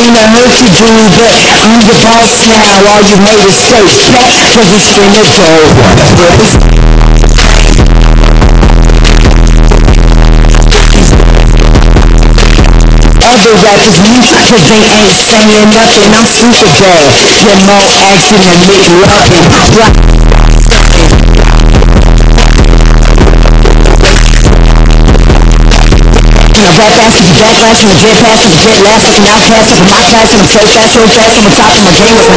everything I heard you do, but I'm the boss now, all you haters stay back, cause it's been a dope. Other rappers mute cause they ain't saying nothing. I'm super bad, get more action than McLovin. I rap fast, you back fast, you get fast, you get last, I'm not fast, I'm not fast, I'm so fast, I'm on top of my game, I'm